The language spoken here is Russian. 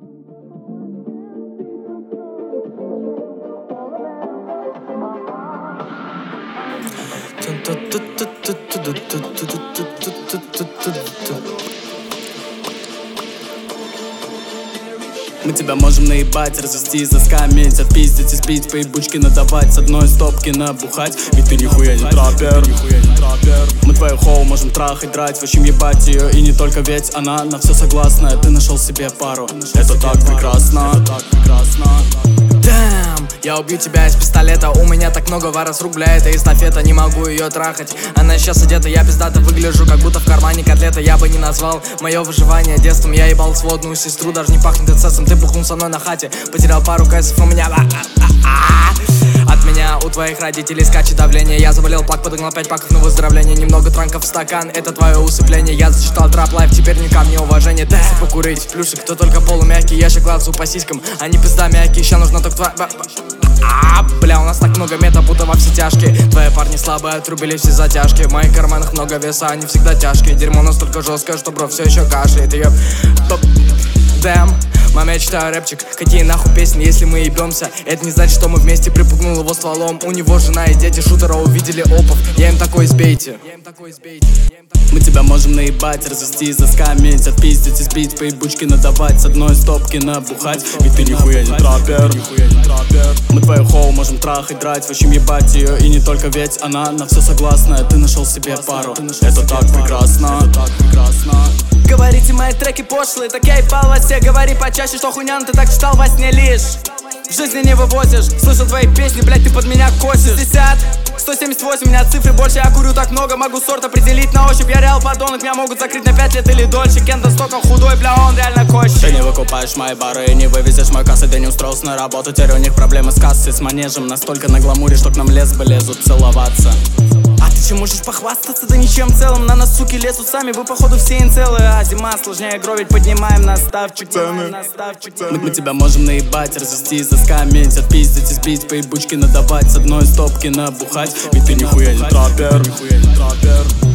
Мы тебя можем наебать, развести, заскамить, отпиздить, избить, по ебучке надавать, с одной стопки набухать. Ведь ты нихуя не траппер. Мы твою хоу можем трахать, драть, в общем ебать ее. И не только, ведь она на все согласна. Ты нашел себе пару, это так прекрасно. Damn, я убью тебя из пистолета. У меня так много вара с рубля, это эстафета. Не могу ее трахать, она сейчас одета. Я пиздато выгляжу, как будто в кармане котлета. Я бы не назвал мое выживание детством. Я ебал сводную сестру, даже не пахнет инцестом. Ты бухнул со мной на хате, потерял пару кайсов у меня. От меня у твоих родителей скачет давление. Я заболел, плак, подогнал 5 паков на выздоровление. Немного транков в стакан, это твое усыпление. Я зачитал трап лайф, теперь не ко мне уважение. Дай покурить, плюшек, кто только полумягкий. Я ща глазу по сиськам, а не пизда мягкий. Ща нужна только твоя... Бля, у нас так много мета, будто во все тяжкие. Твои парни слабые, отрубили все затяжки. В моих карманах много веса, они всегда тяжкие. Дерьмо настолько жесткое, что бро все еще кашляет. Ее... Damn. Мама, я читаю рэпчик, какие нахуй песни, если мы ебемся. Это не значит, что мы вместе. Припугнул его стволом, у него жена и дети. Шутера увидели опов, я им такой избейте. Мы тебя можем наебать, развести, заскамить, отпиздить, избить, по ебучке надавать, с одной стопки набухать. Ведь ты нихуя не траппер. Мы твою хоу можем трахать, драть, в общем ебать ее. И не только, ведь она на все согласна. Ты нашел себе пару, это так прекрасно. Говорите, мои треки пошлые, так я ебал во все. Говори почаще, что хуйня, но ты так читал во сне лишь. В жизни не вывозишь, слышу твои песни, блять, ты под меня косишь. 60, 178, у меня цифры больше, я курю так много. Могу сорт определить на ощупь, я реал подонок. Меня могут закрыть на 5 лет или дольше. Кента столько худой, бля, он реально кощ. Ты не выкупаешь мои бары, не вывезешь мой кассы. Ты не устроился на работу, теперь у них проблемы с кассой, с манежем. Настолько на гламуре, что к нам лесбы лезут целоваться. А ты чем можешь похвастаться? Да ничем в целом. На нас, суки, лезут сами, вы походу все инцелы. А зима сложнее гровить, поднимаем наставчик цены. Мы тебя можем наебать, развести, заскамить, отпиздить, избить, по ебучке надавать, с одной стопки набухать. Ведь ты нихуя не траппер.